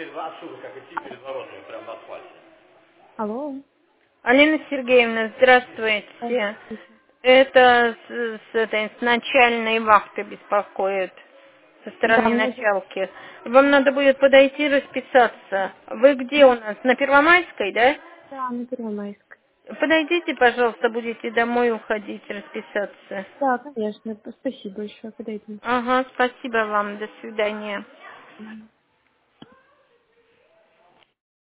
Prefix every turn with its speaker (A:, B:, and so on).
A: Алло.
B: Алина Сергеевна, здравствуйте.
A: Здравствуйте.
B: Это с начальной вахты беспокоит, со
A: Да,
B: стороны
A: мне
B: началки. Вам надо будет подойти расписаться. Вы где у
A: да,
B: нас? На Первомайской, да?
A: да, на Первомайской.
B: Подойдите, пожалуйста, будете домой уходить расписаться.
A: Да, конечно. Спасибо большое. Подойдем.
B: Ага, спасибо вам, до свидания.
A: Мгм.